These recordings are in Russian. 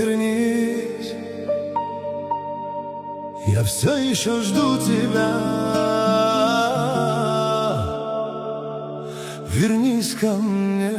вернись. Я все еще жду тебя. Вернись ко мне.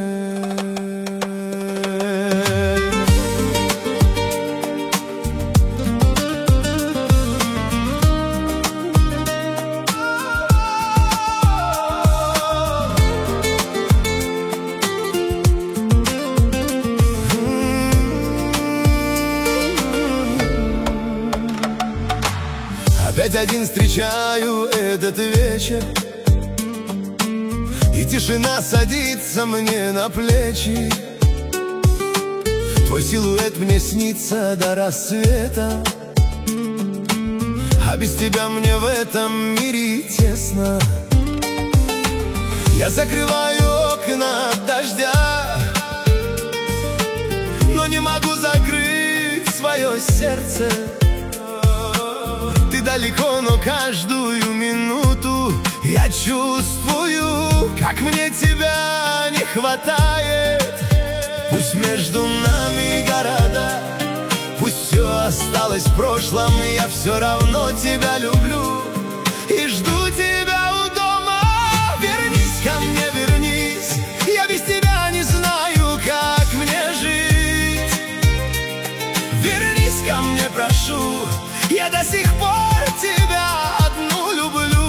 Опять один встречаю этот вечер, и тишина садится мне на плечи. Твой силуэт мне снится до рассвета, а без тебя мне в этом мире тесно. Я закрываю окна от дождя, но не могу закрыть свое сердце. Ты далеко, но каждую минуту я чувствую, как мне тебя не хватает. Пусть между нами города, пусть все осталось в прошлом, я все равно тебя люблю и жду тебя у дома. Вернись ко мне, вернись, я без тебя не знаю, как мне жить. Вернись ко мне, прошу, я до сих пор тебя одну люблю.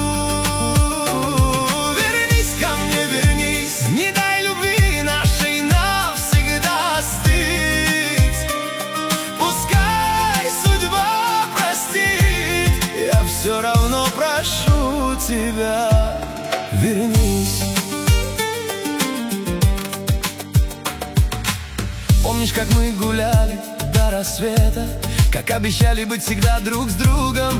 Вернись ко мне, вернись, не дай любви нашей навсегда остыть. Пускай судьба простит, я все равно прошу тебя. Вернись. Помнишь, как мы гуляли до рассвета, как обещали быть всегда друг с другом?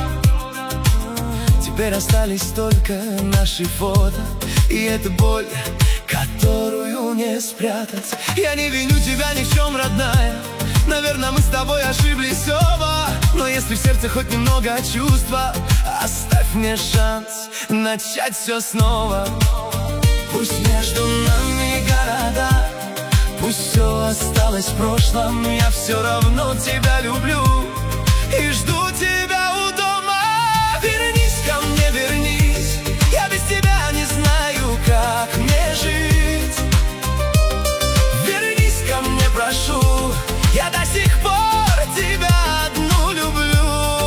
Теперь остались только наши фото, и эта боль, которую не спрятать. Я не виню тебя ни в чем, родная, наверное, мы с тобой ошиблись оба. Но если в сердце хоть немного чувства, оставь мне шанс начать все снова. Пусть между нами города, пусть все осталось в прошлом, я все равно тебя люблю и жду тебя у дома. Вернись ко мне, вернись, я без тебя не знаю, как мне жить. Вернись ко мне, прошу, я до сих пор тебя одну люблю.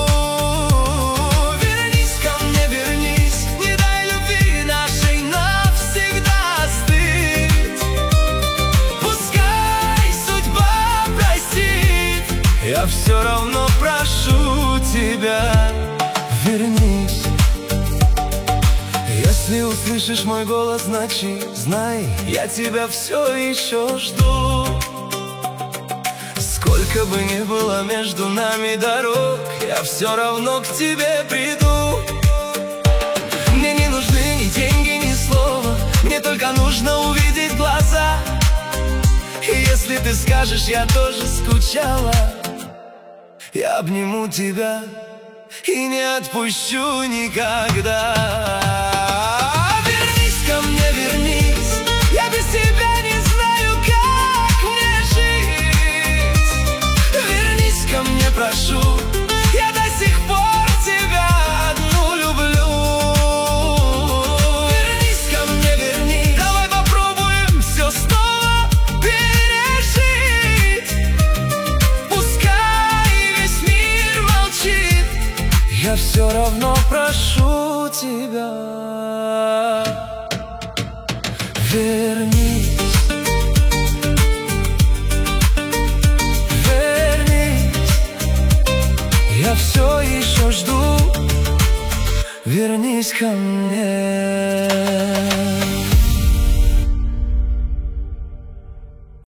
Вернись ко мне, вернись, не дай любви нашей навсегда остыть. Я все равно прошу тебя. Вернись. Если услышишь мой голос в ночи, знай, я тебя все еще жду. Сколько бы ни было между нами дорог, я все равно к тебе приду. Мне не нужны ни деньги, ни слова, мне только нужно увидеть глаза. И если ты скажешь, я тоже скучала, я обниму тебя и не отпущу никогда. Вернись ко мне, вернись, я без тебя не знаю, как мне жить. Вернись ко мне, прошу, я до сих пор тебя одну люблю. Вернись ко мне, вернись, давай попробуем все снова пережить. Я все равно прошу тебя. Вернись. Вернись. Я все еще жду. Вернись ко мне.